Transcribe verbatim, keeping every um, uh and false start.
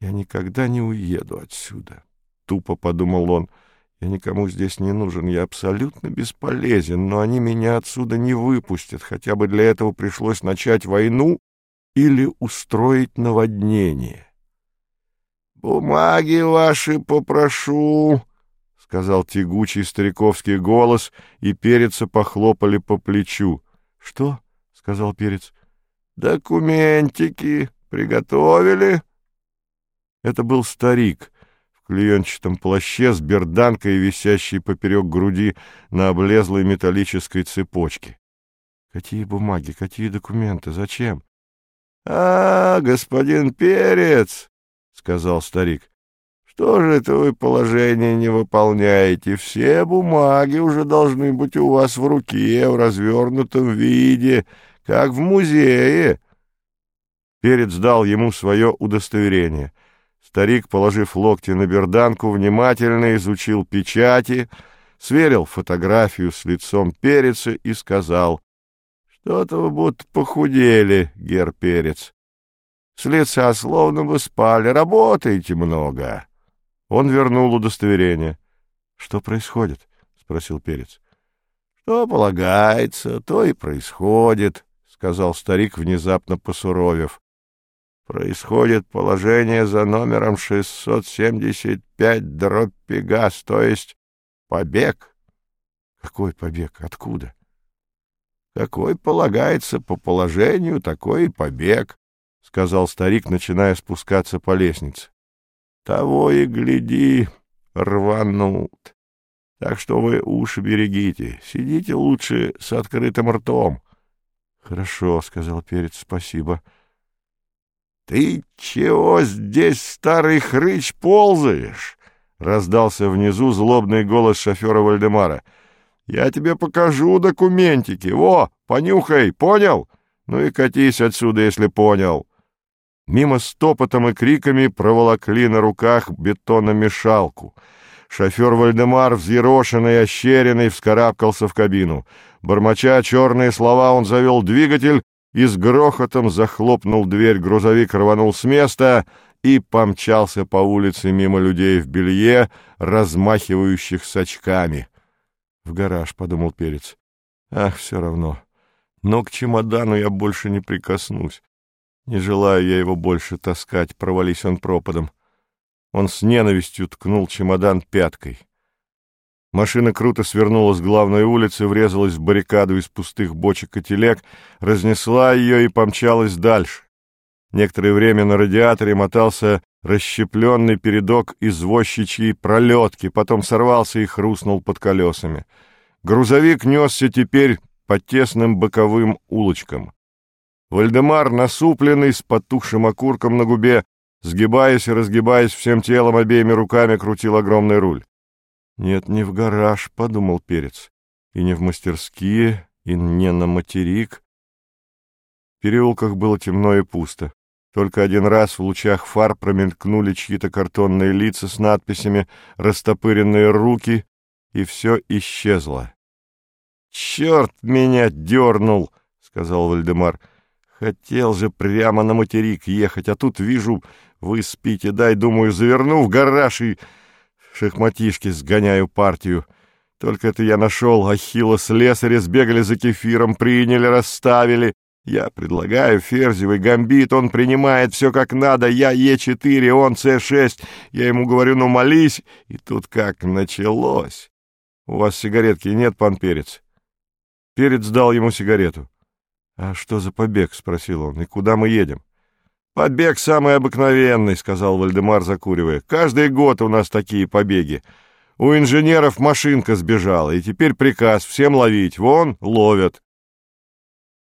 «Я никогда не уеду отсюда», — тупо подумал он. «Я никому здесь не нужен, я абсолютно бесполезен, но они меня отсюда не выпустят, хотя бы для этого пришлось начать войну или устроить наводнение». «Бумаги ваши попрошу», — сказал тягучий стариковский голос, и Переца похлопали по плечу. «Что?» — сказал Перец. «Документики приготовили?» Это был старик в клеенчатом плаще с берданкой, висящей поперек груди на облезлой металлической цепочке. «Какие бумаги, какие документы, зачем?» «А, господин Перец», — сказал старик, — «что же это вы положение не выполняете? Все бумаги уже должны быть у вас в руке, в развернутом виде, как в музее». Перец дал ему свое удостоверение. Старик, положив локти на берданку, внимательно изучил печати, сверил фотографию с лицом Переца и сказал: «Что-то вы будто похудели, гер Перец. С лица словно бы спали, работаете много». Он вернул удостоверение. «Что происходит?» — спросил Перец. «Что полагается, то и происходит», — сказал старик, внезапно посуровев. «Происходит положение за номером шестьсот семьдесят пять дробь Пегас, то есть побег». «Какой побег? Откуда?» «Какой полагается по положению, такой и побег», — сказал старик, начиная спускаться по лестнице. «Того и гляди, рванут. Так что вы уши берегите, сидите лучше с открытым ртом». «Хорошо», — сказал Перец, — «спасибо». «Ты чего здесь, старый хрыч, ползаешь?» — раздался внизу злобный голос шофера Вальдемара. «Я тебе покажу документики. Во, понюхай, понял? Ну и катись отсюда, если понял». Мимо с топотом и криками проволокли на руках бетономешалку. Шофер Вальдемар, взъерошенный и ощеренный, вскарабкался в кабину. Бормоча черные слова, он завел двигатель и с грохотом захлопнул дверь. Грузовик рванул с места и помчался по улице мимо людей в белье, размахивающих сачками. «В гараж», — подумал Перец. «Ах, все равно. Но к чемодану я больше не прикоснусь. Не желаю я его больше таскать, провались он пропадом». Он с ненавистью ткнул чемодан пяткой. Машина круто свернула с главной улицы, врезалась в баррикаду из пустых бочек и телег, разнесла ее и помчалась дальше. Некоторое время на радиаторе мотался расщепленный передок извозчичьей пролетки, потом сорвался и хрустнул под колесами. Грузовик несся теперь по тесным боковым улочкам. Вальдемар, насупленный, с потухшим окурком на губе, сгибаясь и разгибаясь всем телом, обеими руками крутил огромный руль. «Нет, не в гараж», — подумал Перец, — «и не в мастерские, и не на материк». В переулках было темно и пусто. Только один раз в лучах фар промелькнули чьи-то картонные лица с надписями, растопыренные руки, и все исчезло. «Черт меня дернул!» — сказал Вальдемар. «Хотел же прямо на материк ехать, а тут вижу, вы спите, дай, думаю, заверну в гараж и в шахматишки сгоняю партию. Только это я нашел Ахилла-слесаря, сбегали за кефиром, приняли, расставили. Я предлагаю ферзевый гамбит, он принимает все как надо, я Е четыре, он С шесть. Я ему говорю, ну молись, и тут как началось. У вас сигаретки нет, пан Перец?» Перец дал ему сигарету. «А что за побег?» — спросил он. «И куда мы едем?» «Побег самый обыкновенный», — сказал Вальдемар, закуривая. «Каждый год у нас такие побеги. У инженеров машинка сбежала, и теперь приказ всем ловить. Вон, ловят».